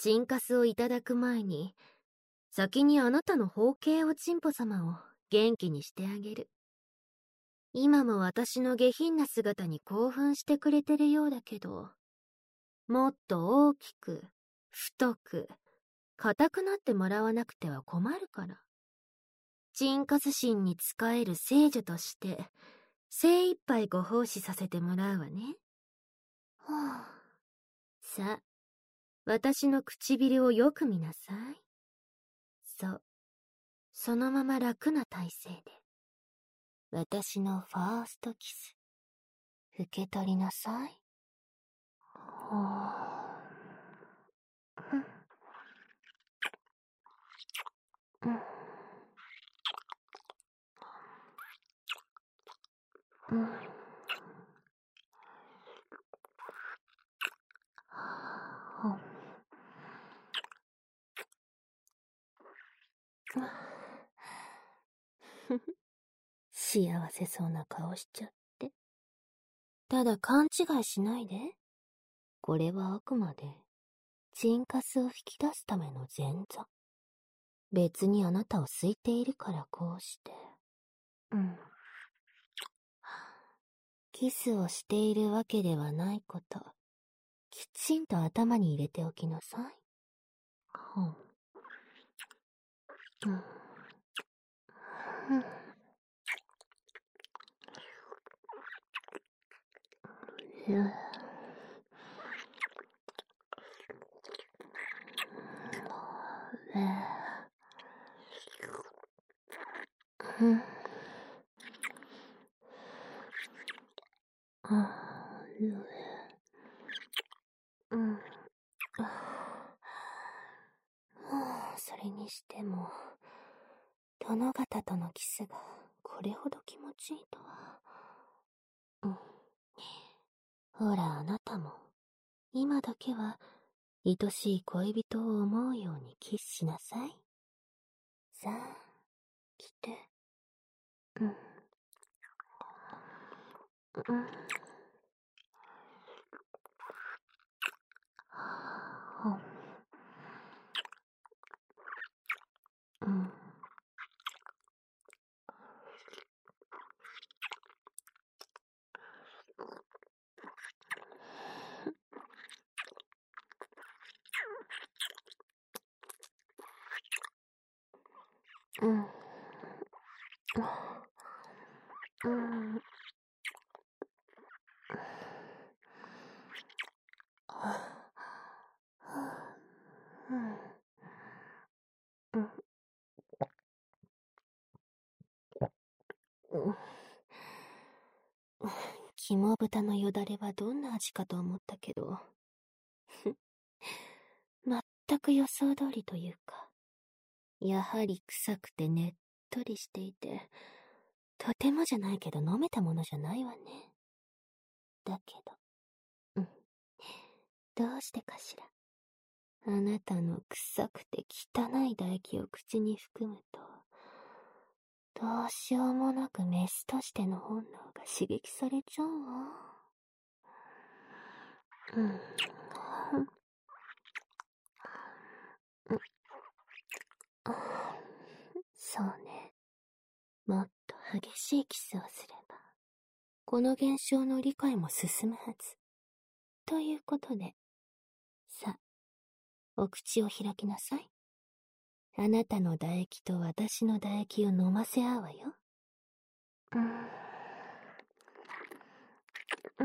チンカスをいただく前に、先にあなたの包茎おちんぽ様を元気にしてあげる。今も私の下品な姿に興奮してくれてるようだけど、もっと大きく、太く、硬くなってもらわなくては困るから。チンカス神に仕える聖女として、精一杯ご奉仕させてもらうわね。はあ、さあ、私の唇をよく見なさい。そう。そのまま楽な体勢で。私のファーストキス、受け取りなさい。はあ、うん。うん。幸せそうな顔しちゃって。ただ勘違いしないで。これはあくまで、チンカスを引き出すための前座。別にあなたを空いているからこうして。うん。キスをしているわけではないこと、きちんと頭に入れておきなさい。うん。うん。うん。うん。うん。それにしても、殿方とのキスがこれほど気持ちいいとは。うん。ほらあなたも、今だけは、愛しい恋人を思うようにキスしなさい。さあ、来て。うん。うん。うん。うん。うん。肝豚のよだれはどんな味かと思ったけど、全く予想通りというか、やはり臭くてねっとりしていて、とてもじゃないけど飲めたものじゃないわね。だけど、どうしてかしら。あなたの臭くて汚い唾液を口に含むと、どうしようもなくメスとしての本能が刺激されちゃうわ。うん。そうね。もっと激しいキスをすれば、この現象の理解も進むはず。ということで、さ、お口を開きなさい。あなたの唾液と私の唾液を飲ませ合うわよ。うん。うん。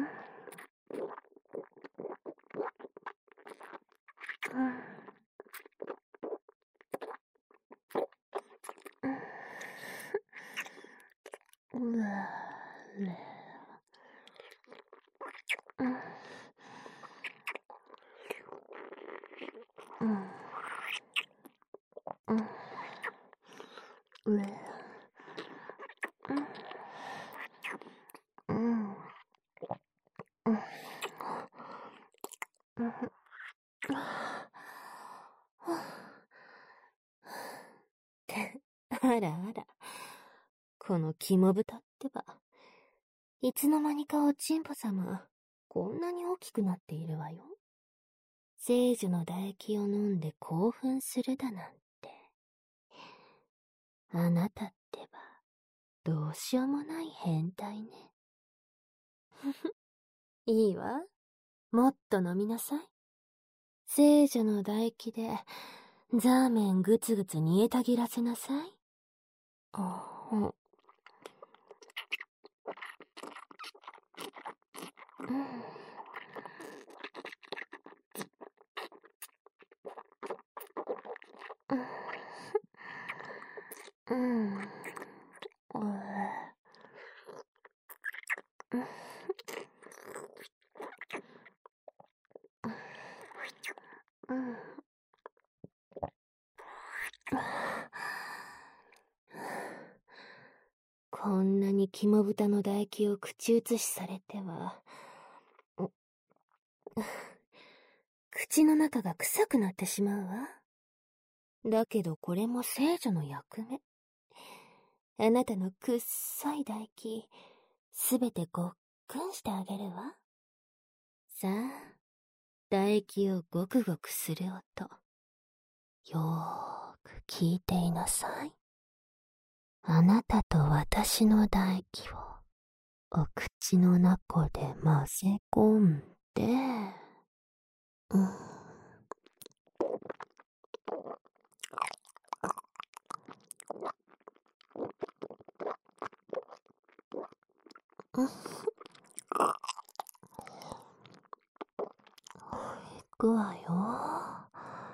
うん。うわね。うん。うん。うん。うわ。うん。うん。うん。うん。あらあら。この肝豚ってば。いつの間にかおちんぽ様、こんなに大きくなっているわよ。 聖女の唾液を飲んで興奮するだなんて。あなたってば、どうしようもない変態ね。ふふ、いいわ。もっと飲みなさい。聖女の唾液で、ザーメンぐつぐつ煮えたぎらせなさい。こんなに肝豚の唾液を口移しされては、口の中が臭くなってしまうわ。だけどこれも聖女の役目。あなたのくっさい唾液、すべてごっくんしてあげるわ。さあ、唾液をごくごくする音、よーく聞いていなさい。あなたと私の唾液をお口の中で混ぜ込んで、いくわよ。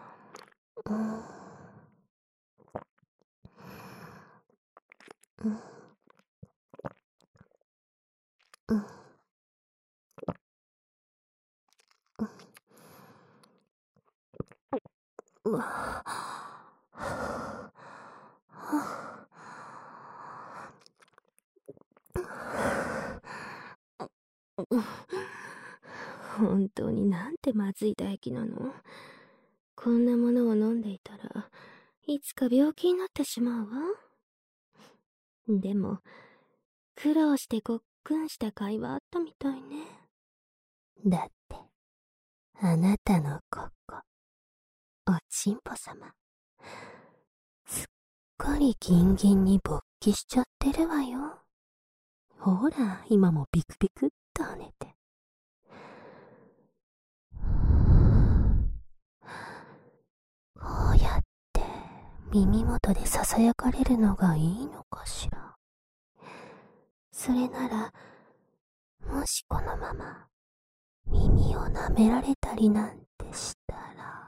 本当になんてまずい唾液なの。こんなものを飲んでいたらいつか病気になってしまうわ。でも苦労してごっくんした甲斐はあったみたいね。だってあなたのここ、おちんぽ様、すっかりギンギンに勃起しちゃってるわよ。ほら、今もビクビクっと跳ねて。こうやって耳元でささやかれるのがいいのかしら。それなら、もしこのまま耳を舐められたりなんてしたら。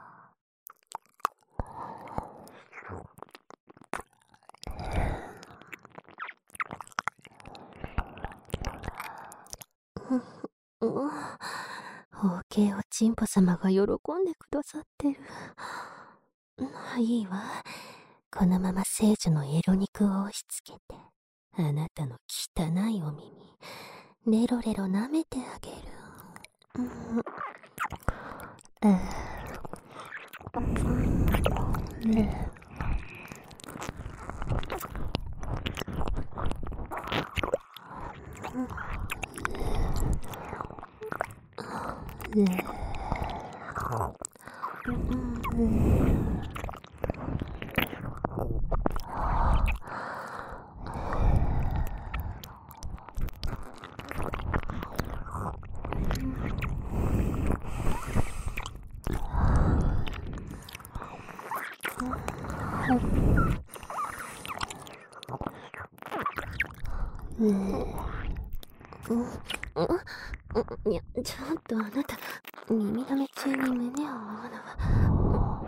包茎をチンポ様が喜んでくださってる。いいわ。このまま聖女のエロ肉を押し付けて、あなたの汚いお耳、レロレロ舐めてあげる。いや、ちょっとあなた、耳舐め中に胸を揉むのは。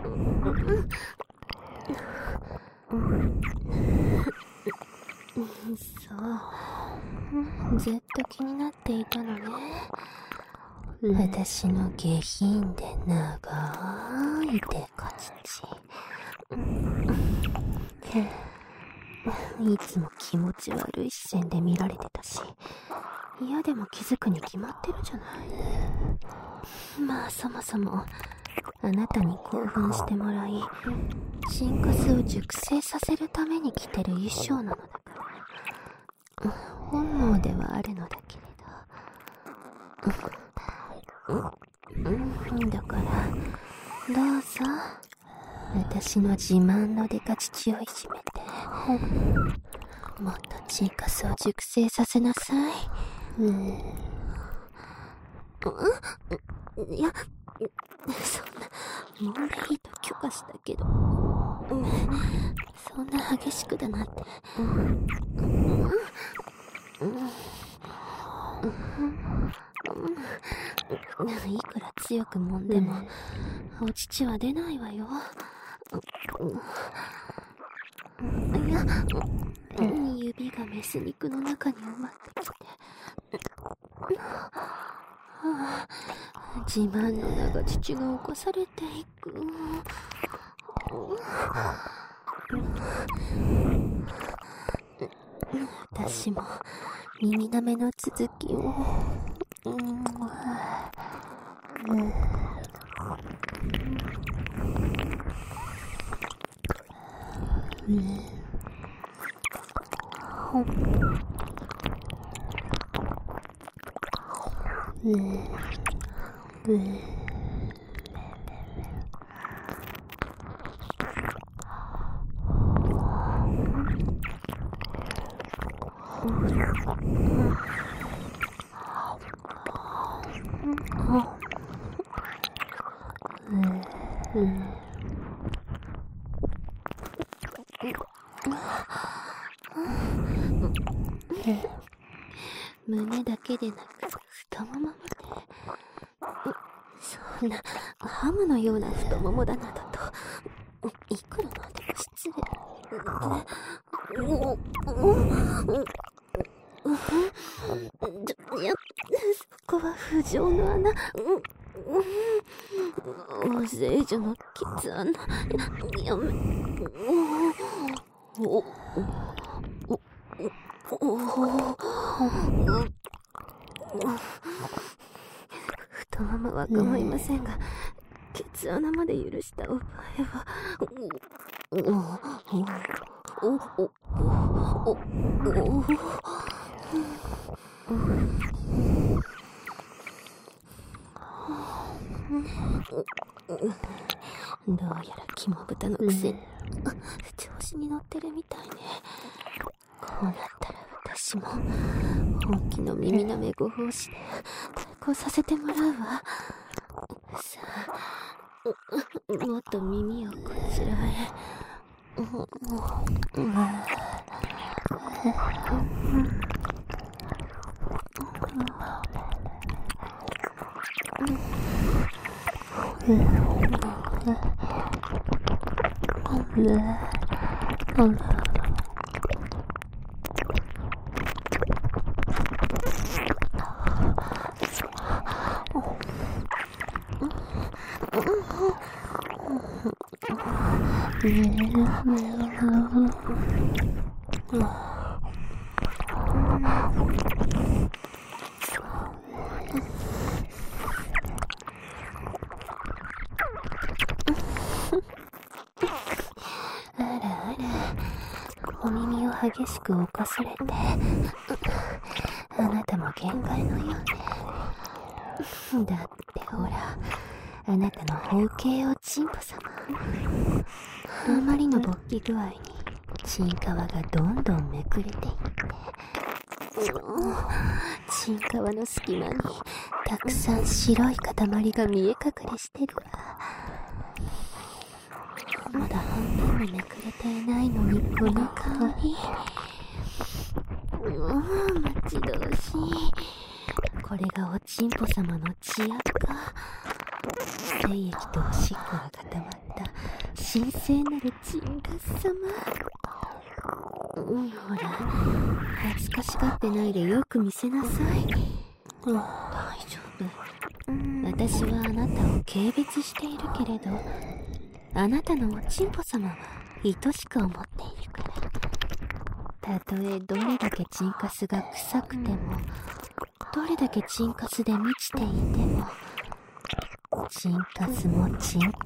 そう。ずっと気になっていたのね。私の下品で長いデカ乳。いつも気持ち悪い視線で見られてたし、嫌でも気づくに決まってるじゃない。まあそもそもあなたに興奮してもらい、進化スを熟成させるために着てる衣装なのだから、本能ではあるのだけれど、だからどうぞ。私の自慢のデカ乳をいじめて。もっとチンカスを熟成させなさい。いや、そんな、もういいと許可したけど。そんな激しくだなんて。いくら強く揉んでも、お乳は出ないわよ。いや、指がメス肉の中に埋まってきて。自慢の長乳が起こされていく。私も耳なめの続きを。胸だけでなく太ももまで。そんなハムのような太ももだなどといくらなんでも失礼。いや、そこは不浄の穴。お聖女の血穴。やめ。太ももは構いませんが、ケツ穴まで許したお場合は。どうやら肝豚のくせに調子に乗ってるみたいね。こうなったら私も本気の耳なめご奉仕で対抗させてもらうわ。さあ、もっと耳をこちらへ。お耳を激しく起こされて、あなたも限界のようね。だってほら、あなたの包茎をチンポ様。あまりの勃起具合にチン皮がどんどんめくれていって、チン皮の隙間にたくさん白い塊が見え隠れしてるわ。まだ半分もめくれていないのにこの香り。待ち遠しい。これがおちんぽ様の血やか。精液とおしっこが固まった神聖なるチンカス様。ほら、恥ずかしがってないでよく見せなさい。大丈夫。私はあなたを軽蔑しているけれど、あなたのおちんぽ様は愛しく思っているから。たとえどれだけチンカスが臭くても、どれだけチンカスで満ちていても、チンカスもチン皮も、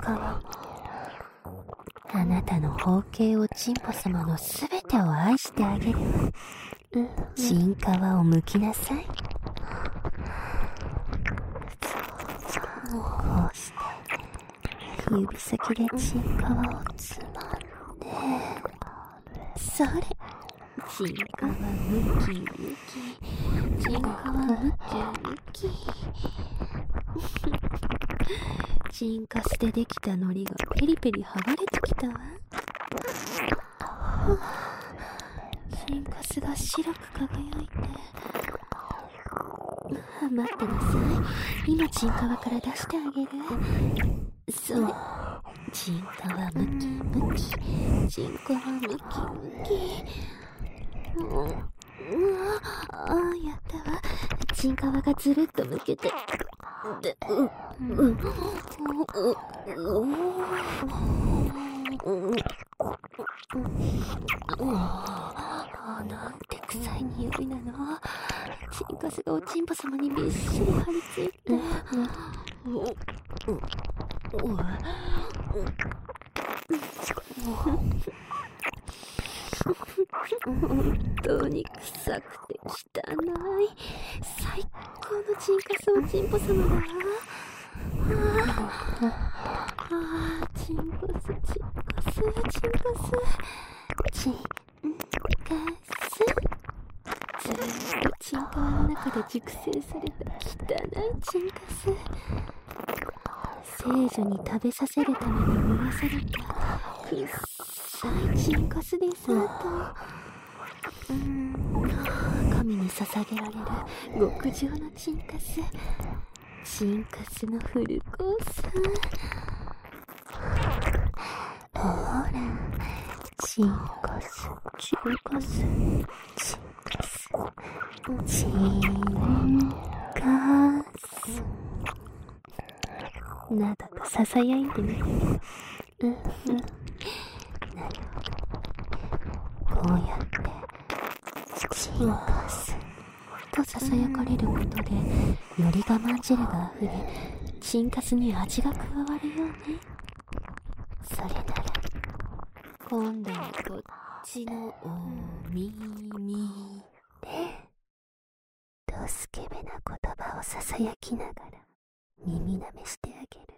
あなたの包茎おちんぽ様のすべてを愛してあげるわ。チン皮を剥きなさい。こうして指先でチンカワをつまんで、それ、チンカワムキムキ、チンカワムキムキ。チンカスでできた海苔がペリペリ剥がれてきたわ。チンカスが白く輝いて、待ってなさい。今チンカワから出してあげる。それ、チンカワムキムキ、チンカワムキムキ。ああ、やったわ。チンカワがずるっとむけて。なんて臭い匂いなの。チンカスがおちんぽ様にびっしり張り付いて。本当に臭くて汚い。最高のチンカスおちんぽ様だわ。チンカス、チンカス、チンカス、チンカス。ずっとチンカワの中で熟成された汚いチンカス。聖女に食べさせるために燃やされたくっさいチンカスデザート。神に捧げられる極上のチンカス。チンカスのフルコース。ほら、チンカス、チンカス、チンカス、チンカスなどとささやいてみたけど、なるほど。こうやってチンカスとささやかれることでより我慢汁が溢れ、チンカスに味が加わるよね。それなら今度はこっちのお耳でドスケベな言葉をささやきながら耳舐めしてあげる。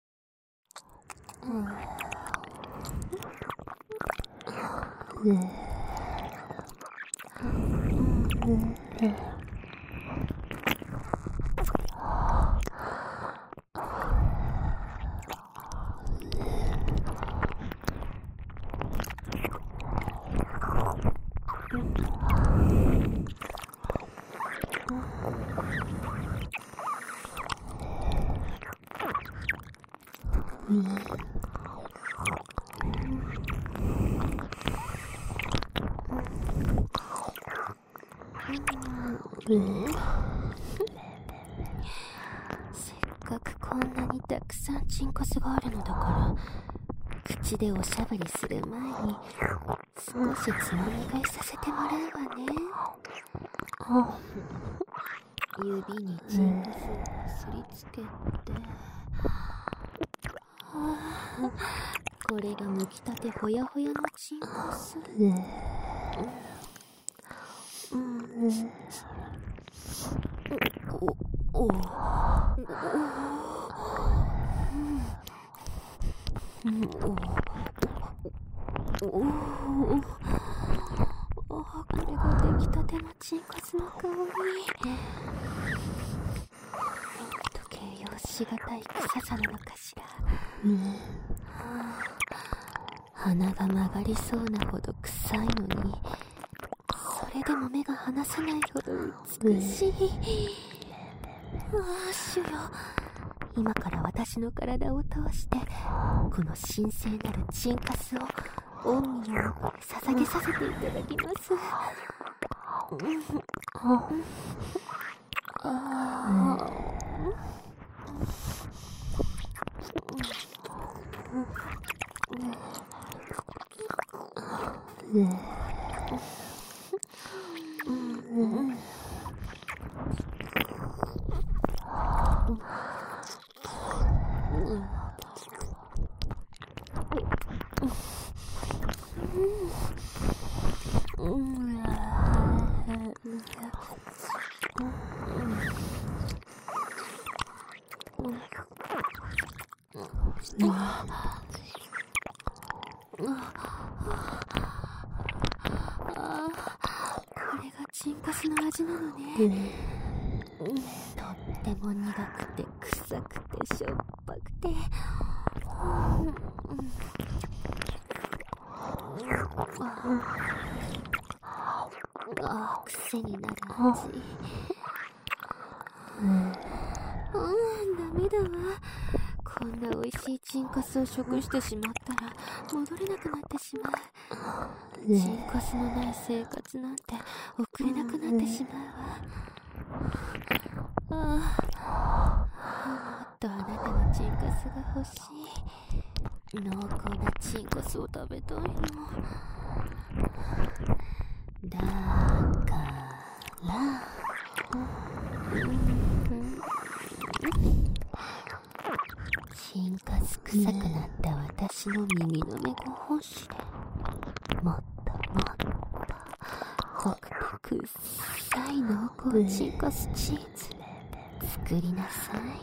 せっかくこんなにたくさんチンカスがあるのだから、口でおしゃべりする前に少しつまみ買いさせてもらうわね。指にチンカスをすりつけて、これがむきたてほやほやのチンカス。これが出来たてのチンカスの香り。時計用しがたい臭さなのかしら。鼻が曲がりそうなほど臭いのに、それでも目が離せないほど美しい。主よ、今から私の体を通してこの神聖なるチンカスを御身の奥へ捧げさせていただきます。 これがチンカスの味なのね。とっても苦くて臭くてしょっぱくて、癖になる味。ダメだわ。こんな美味しいチンカスを食してしまったら戻れなくなってしまう。チンカスのない生活なんて送れなくなってしまうわ。もっとあなたのチンカスが欲しい。濃厚なチンカスを食べたいの。だからチンカス臭くなった私の耳の目ご本しでもっともっと濃くて臭い濃厚チンカスチーズ作りなさい。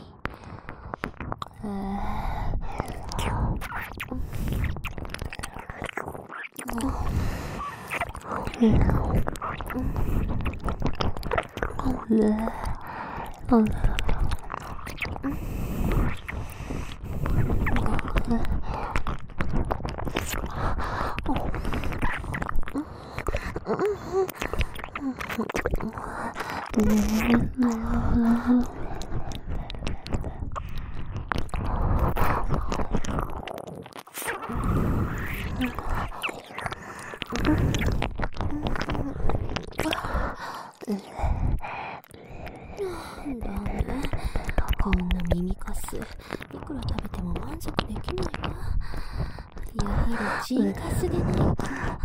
こんな耳かすいくら食べても満足できないわ。やはりチンカスでないか。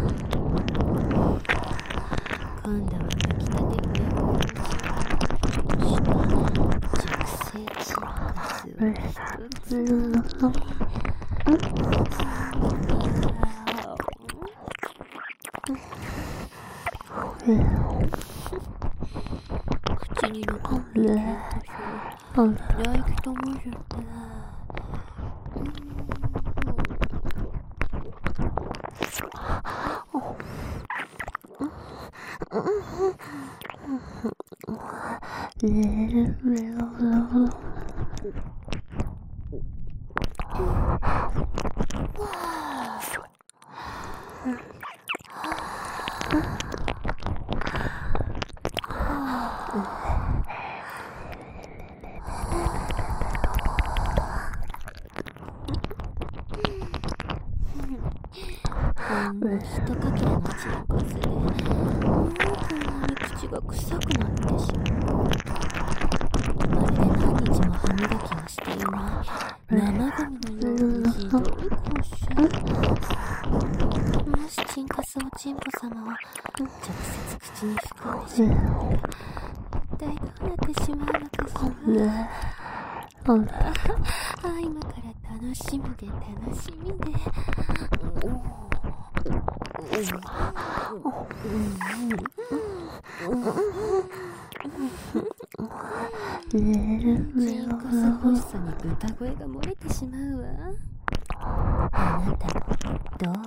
今度は剥きたてフレークを熟成チンカスを一つ口に残っていると唾液と混ぜてほんの一かけらのチンカスでこんなに口が臭くなってしまう。まるで何日も歯磨きをしていない生ゴミのようにひどい口臭。もしチンカスをチンポ様は直接口に含んでしまったら一体どうなってしまうのかしら。今から楽しみで楽しみで。チンカス欲しさに歌声が漏れてしまうわ。あなたどう？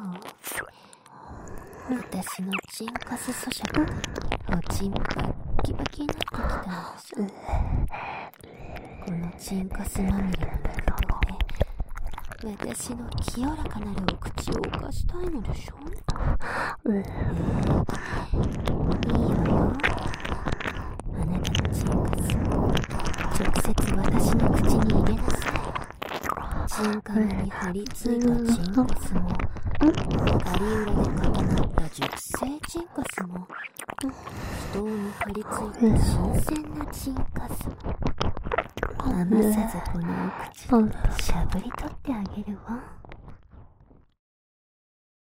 私のチンカス咀嚼でおちんバッキバキになってきたでしょ。このチンカスまみれの中で私の清らかなるお口を犯したいのでしょ。いいわよ。あなたのチンカス直接私の口に入れなさい。チンカラに張り付いたチンカスもカリウラで固まった熟成チンカスも人に張り付いた新鮮なチンカスも余さずこのお口をしゃぶり取ってあげるわ。